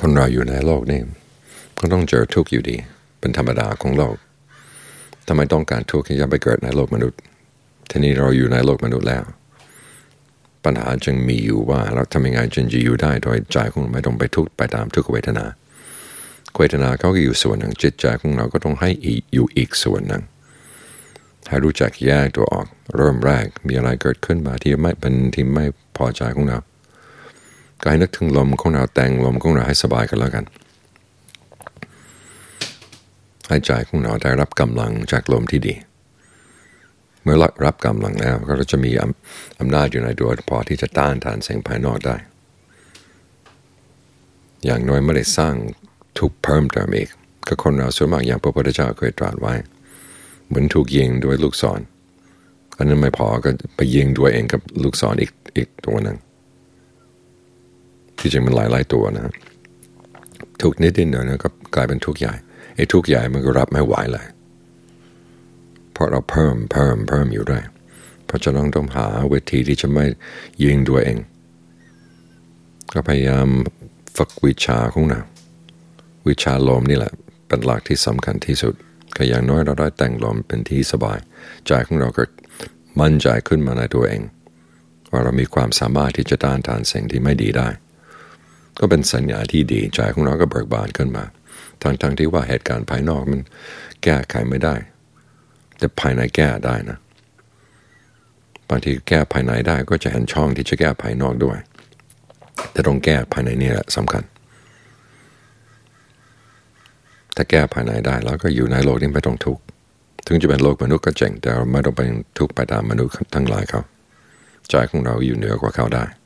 คนเราอยู่ในโลกนี้ก็ต้องเจอทุกข์อยู่ดีเป็นธรรมดาของโลกทำไมต้องการทุกข์ที่จะไปเกิดในโลกมนุษย์ทีนี้เราอยู่ในโลกมนุษย์แล้วปัญหาจึงมีอยู่ว่าเราทำยังไงจึงจะอยู่ได้โดยใจของเราไม่ต้องไปทุกข์ไปตามทุกขเวทนาเขาก็อยู่ส่วนหนึ่งจิตใจของเราก็ต้องให้อยู่อีกส่วนหนึ่งให้รู้จักแยกตัวออกเริ่มแรกมีอะไรเกิดขึ้นมาที่ไม่พอใจของเราก็ให้นึกถึงลมของเราแต่งลมของเราให้สบายกันแล้วกันให้ใจของเราได้รับกำลังจากลมที่ดีเมื่อรับกำลังแล้วก็จะมีอำนาจอยู่ในตัวพอที่จะต้านทานสิ่งภายนอกได้อย่างน้อยไม่ได้สร้างทุกข์เพิ่มเติมอีกก็คนเราส่วนมากอย่างพระพุทธเจ้าเคยตรัสไว้เหมือนถูกยิงด้วยลูกศรอันนั้นไม่พอก็ไปยิงด้วยเองกับลูกศรอีกตัวนึงที่จริงมันหลายตัวนะทุกนิดเดียวนะก็กลายเป็นทุกข์ใหญ่ไอ้ทุกข์ใหญ่มันก็รับไม่ไหวเลยเพราะเราเพิ่มอยู่ด้วยเพราะจะต้องหาวิธีที่จะไม่ยิงด้วยเองก็พยายามฝึกวิชาของเราวิชาลมนี่แหละเป็นหลักที่สำคัญที่สุดก็อย่างน้อยเราได้แต่งลมเป็นที่สบายใจของเราก็มั่นใจขึ้นมาในตัวเองว่าเรามีความสามารถที่จะต้านทานสิ่งที่ไม่ดีได้ก็เป็นสัญญาที่ดีใจของเราก็เบิกบานขึ้นมาทั้งที่ว่าเหตุการณ์ภายนอกมันแก้ไขไม่ได้แต่ภายในแก้ได้นะบางทีแก้ภายในได้ก็จะเห็นช่องที่จะแก้ภายนอกด้วยแต่ต้องแก้ภายในนี่แหละสำคัญถ้าแก้ภายในได้แล้วก็อยู่ในโลกนี้ไม่ต้องทุกข์ถึงจะเป็นโลกมนุษย์ก็เจ๋งแต่เราไม่ต้องไปทุกข์ไปตามมนุษย์ทั้งหลายเขาใจของเราอยู่เหนือกว่าเขาได้